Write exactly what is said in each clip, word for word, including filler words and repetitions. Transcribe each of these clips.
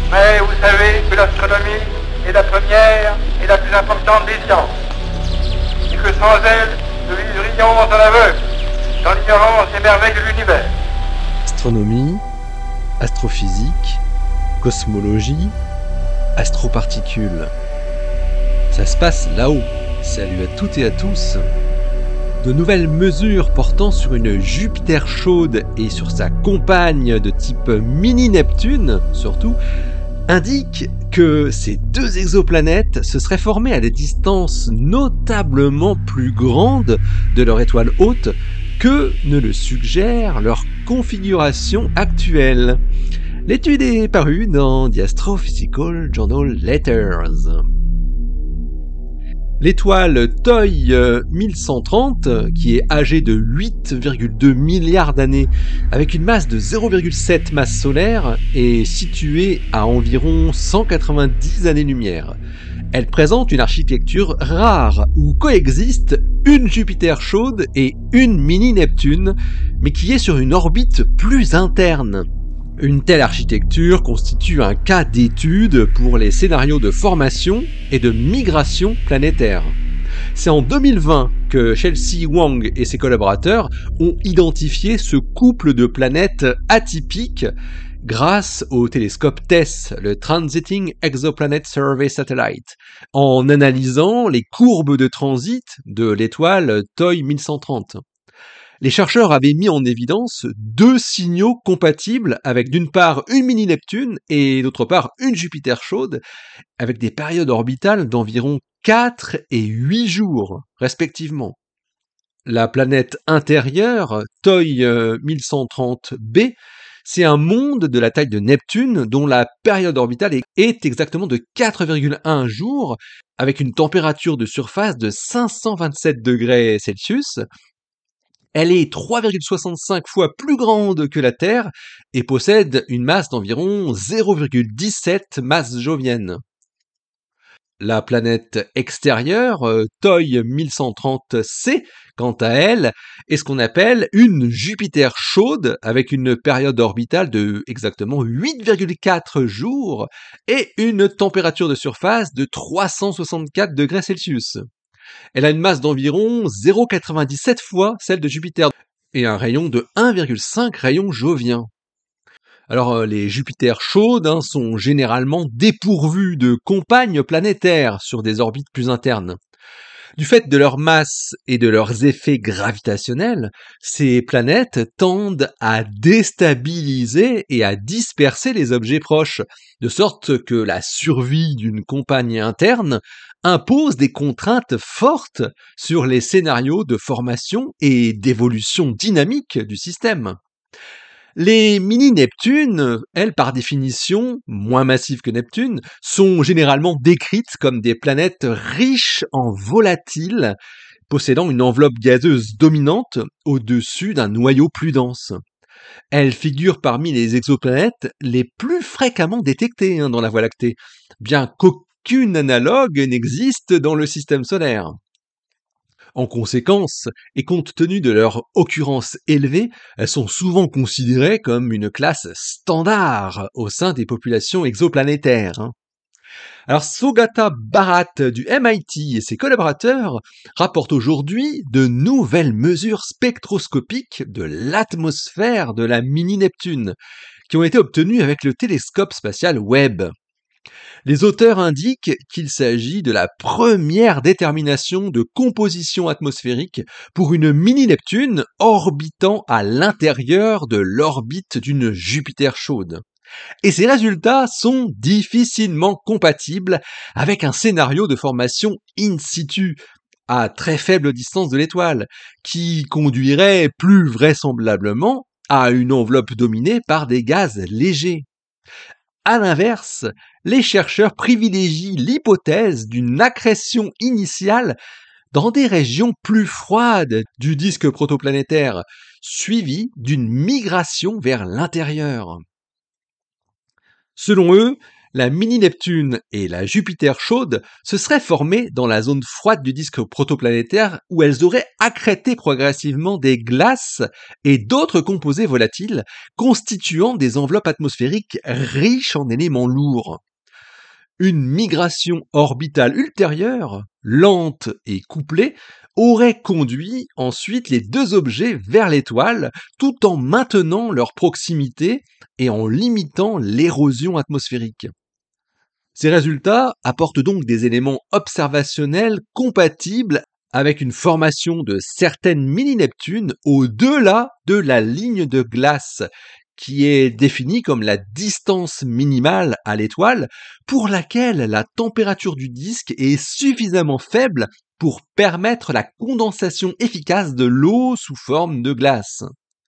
Mais vous savez que l'astronomie est la première et la plus importante des sciences. Et que sans elle, nous vivrions en aveugle, dans l'ignorance des merveilles de l'univers. Astronomie, astrophysique, cosmologie, astroparticules. Ça se passe là-haut. Salut à toutes et à tous. De nouvelles mesures portant sur une Jupiter chaude et sur sa compagne de type mini-Neptune, surtout, indiquent que ces deux exoplanètes se seraient formées à des distances notablement plus grandes de leur étoile hôte que ne le suggère leur configuration actuelle. L'étude est parue dans The Astrophysical Journal Letters. L'étoile Toy mille cent trente, qui est âgée de huit virgule deux milliards d'années, avec une masse de zéro virgule sept masse solaire, est située à environ cent quatre-vingt-dix années-lumière. Elle présente une architecture rare, où coexistent une Jupiter chaude et une mini-Neptune, mais qui est sur une orbite plus interne. Une telle architecture constitue un cas d'étude pour les scénarios de formation et de migration planétaire. C'est en deux mille vingt que Chelsea Wang et ses collaborateurs ont identifié ce couple de planètes atypiques grâce au télescope T E S, le Transiting Exoplanet Survey Satellite, en analysant les courbes de transit de l'étoile Toy mille cent trente. Les chercheurs avaient mis en évidence deux signaux compatibles avec d'une part une mini-Neptune et d'autre part une Jupiter chaude, avec des périodes orbitales d'environ quatre et huit jours, respectivement. La planète intérieure, Toy mille cent trente b, c'est un monde de la taille de Neptune dont la période orbitale est exactement de quatre virgule un jours, avec une température de surface de cinq cent vingt-sept degrés Celsius. Elle est trois virgule soixante-cinq fois plus grande que la Terre et possède une masse d'environ zéro virgule dix-sept masses joviennes. La planète extérieure, Toy mille cent trente c, quant à elle, est ce qu'on appelle une Jupiter chaude avec une période orbitale de exactement huit virgule quatre jours et une température de surface de trois cent soixante-quatre degrés Celsius. Elle a une masse d'environ zéro virgule quatre-vingt-dix-sept fois celle de Jupiter et un rayon de un virgule cinq rayons joviens. Alors les Jupiters chaudes hein, sont généralement dépourvues de compagnes planétaires sur des orbites plus internes. Du fait de leur masse et de leurs effets gravitationnels, ces planètes tendent à déstabiliser et à disperser les objets proches, de sorte que la survie d'une compagne interne impose des contraintes fortes sur les scénarios de formation et d'évolution dynamique du système. Les mini-Neptunes, elles par définition, moins massives que Neptune, sont généralement décrites comme des planètes riches en volatiles, possédant une enveloppe gazeuse dominante au-dessus d'un noyau plus dense. Elles figurent parmi les exoplanètes les plus fréquemment détectées hein, dans la Voie lactée, bien qu'aucune analogue n'existe dans le système solaire. En conséquence, et compte tenu de leur occurrence élevée, elles sont souvent considérées comme une classe standard au sein des populations exoplanétaires. Alors Saugata Bharat du M I T et ses collaborateurs rapportent aujourd'hui de nouvelles mesures spectroscopiques de l'atmosphère de la mini-Neptune, qui ont été obtenues avec le télescope spatial Webb. Les auteurs indiquent qu'il s'agit de la première détermination de composition atmosphérique pour une mini-Neptune orbitant à l'intérieur de l'orbite d'une Jupiter chaude. Et ces résultats sont difficilement compatibles avec un scénario de formation in situ, à très faible distance de l'étoile, qui conduirait plus vraisemblablement à une enveloppe dominée par des gaz légers. À l'inverse, les chercheurs privilégient l'hypothèse d'une accrétion initiale dans des régions plus froides du disque protoplanétaire, suivie d'une migration vers l'intérieur. Selon eux, la mini-Neptune et la Jupiter chaude se seraient formées dans la zone froide du disque protoplanétaire où elles auraient accrété progressivement des glaces et d'autres composés volatiles constituant des enveloppes atmosphériques riches en éléments lourds. Une migration orbitale ultérieure, lente et couplée, aurait conduit ensuite les deux objets vers l'étoile tout en maintenant leur proximité et en limitant l'érosion atmosphérique. Ces résultats apportent donc des éléments observationnels compatibles avec une formation de certaines mini-Neptunes au-delà de la ligne de glace, qui est définie comme la distance minimale à l'étoile pour laquelle la température du disque est suffisamment faible pour permettre la condensation efficace de l'eau sous forme de glace.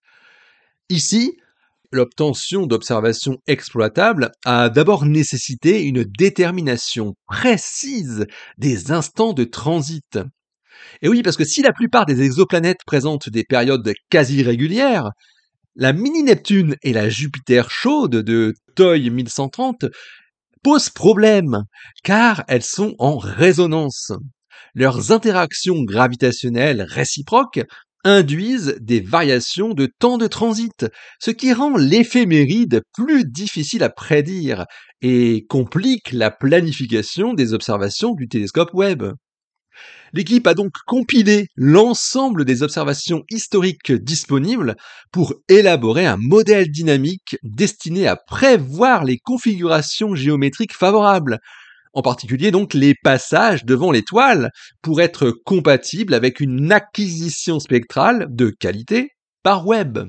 Ici, l'obtention d'observations exploitables a d'abord nécessité une détermination précise des instants de transit. Et oui, parce que si la plupart des exoplanètes présentent des périodes quasi régulières, la mini-Neptune et la Jupiter chaude de Toy mille cent trente posent problème, car elles sont en résonance. Leurs interactions gravitationnelles réciproques induisent des variations de temps de transit, ce qui rend l'éphéméride plus difficile à prédire et complique la planification des observations du télescope Webb. L'équipe a donc compilé l'ensemble des observations historiques disponibles pour élaborer un modèle dynamique destiné à prévoir les configurations géométriques favorables, en particulier donc les passages devant l'étoile pour être compatibles avec une acquisition spectrale de qualité par Webb.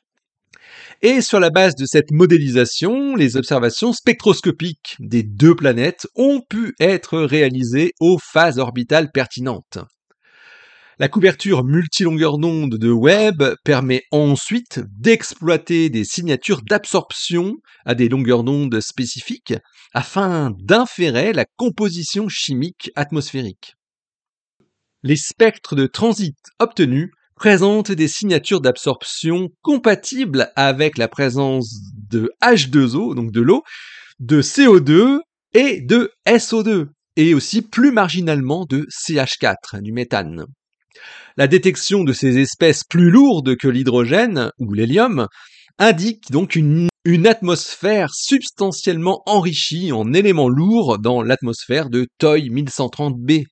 Et sur la base de cette modélisation, les observations spectroscopiques des deux planètes ont pu être réalisées aux phases orbitales pertinentes. La couverture multilongueur d'onde de Webb permet ensuite d'exploiter des signatures d'absorption à des longueurs d'onde spécifiques afin d'inférer la composition chimique atmosphérique. Les spectres de transit obtenus présentent des signatures d'absorption compatibles avec la présence de H deux O, donc de l'eau, de C O deux et de S O deux, et aussi plus marginalement de C H quatre, du méthane. La détection de ces espèces plus lourdes que l'hydrogène ou l'hélium indique donc une, une atmosphère substantiellement enrichie en éléments lourds dans l'atmosphère de Toy mille cent trente b.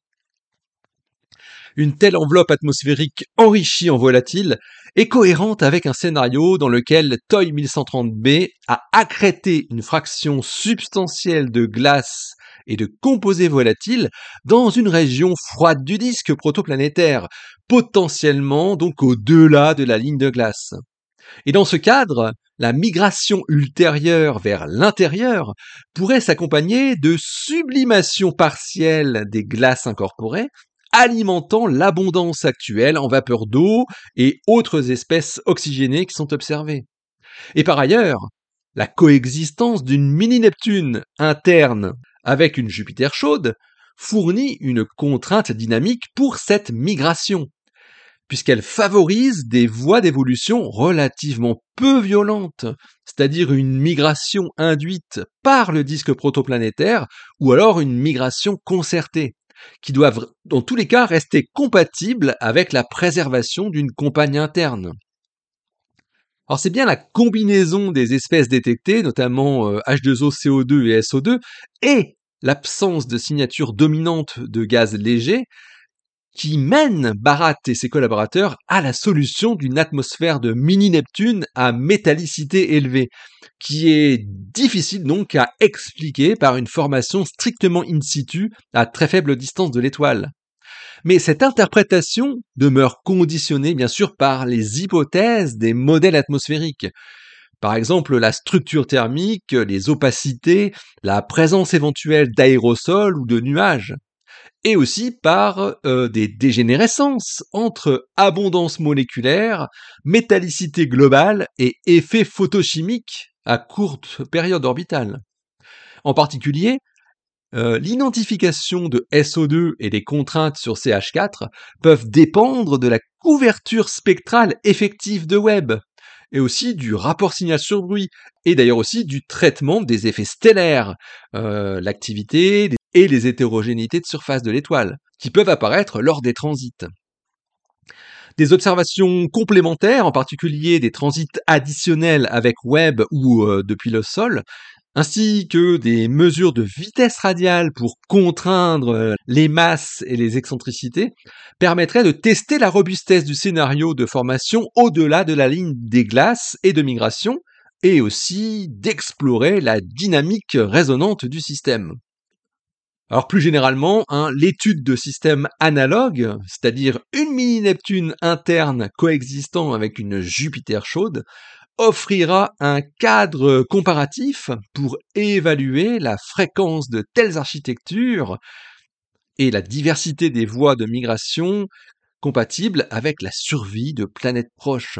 Une telle enveloppe atmosphérique enrichie en volatiles est cohérente avec un scénario dans lequel Toy mille cent trente b a accrété une fraction substantielle de glace et de composés volatiles dans une région froide du disque protoplanétaire, potentiellement donc au-delà de la ligne de glace. Et dans ce cadre, la migration ultérieure vers l'intérieur pourrait s'accompagner de sublimation partielle des glaces incorporées, alimentant l'abondance actuelle en vapeur d'eau et autres espèces oxygénées qui sont observées. Et par ailleurs, la coexistence d'une mini-Neptune interne avec une Jupiter chaude fournit une contrainte dynamique pour cette migration, puisqu'elle favorise des voies d'évolution relativement peu violentes, c'est-à-dire une migration induite par le disque protoplanétaire ou alors une migration concertée, qui doivent dans tous les cas rester compatibles avec la préservation d'une compagne interne. Alors c'est bien la combinaison des espèces détectées, notamment H deux O, C O deux et S O deux, et l'absence de signature dominante de gaz léger, qui mène Barat et ses collaborateurs à la solution d'une atmosphère de mini-Neptune à métallicité élevée, qui est difficile donc à expliquer par une formation strictement in situ à très faible distance de l'étoile. Mais cette interprétation demeure conditionnée bien sûr par les hypothèses des modèles atmosphériques. Par exemple, la structure thermique, les opacités, la présence éventuelle d'aérosols ou de nuages. Et aussi par euh, des dégénérescences entre abondance moléculaire, métallicité globale et effets photochimiques à courte période orbitale. En particulier, euh, l'identification de S O deux et les contraintes sur C H quatre peuvent dépendre de la couverture spectrale effective de Webb, et aussi du rapport signal sur bruit, et d'ailleurs aussi du traitement des effets stellaires, euh, l'activité et les hétérogénéités de surface de l'étoile, qui peuvent apparaître lors des transits. Des observations complémentaires, en particulier des transits additionnels avec Webb ou euh, depuis le sol, ainsi que des mesures de vitesse radiale pour contraindre les masses et les excentricités, permettraient de tester la robustesse du scénario de formation au-delà de la ligne des glaces et de migration, et aussi d'explorer la dynamique résonante du système. Alors plus généralement, hein, l'étude de systèmes analogues, c'est-à-dire une mini-Neptune interne coexistant avec une Jupiter chaude, offrira un cadre comparatif pour évaluer la fréquence de telles architectures et la diversité des voies de migration compatibles avec la survie de planètes proches.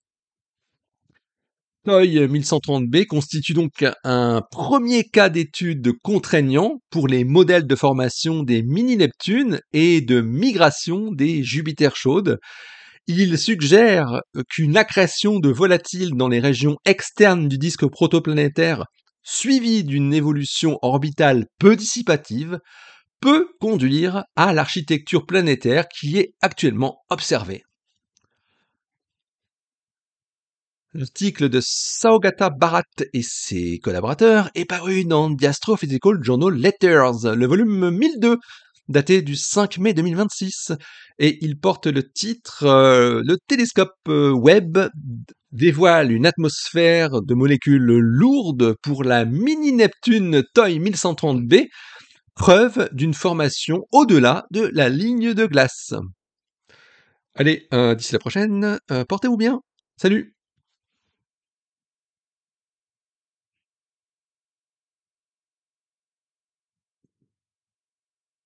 T O I mille cent trente b constitue donc un premier cas d'étude contraignant pour les modèles de formation des mini-Neptunes et de migration des Jupiter chaudes. Il suggère qu'une accrétion de volatiles dans les régions externes du disque protoplanétaire, suivie d'une évolution orbitale peu dissipative, peut conduire à l'architecture planétaire qui est actuellement observée. L'article de Saugata Bharat et ses collaborateurs est paru dans The Astrophysical Journal Letters, le volume mille deux, daté du cinq mai deux mille vingt-six, et il porte le titre euh, « Le télescope euh, Webb dévoile une atmosphère de molécules lourdes pour la mini-Neptune T O I mille cent trente b, preuve d'une formation au-delà de la ligne de glace ». Allez, euh, d'ici la prochaine, euh, portez-vous bien. Salut!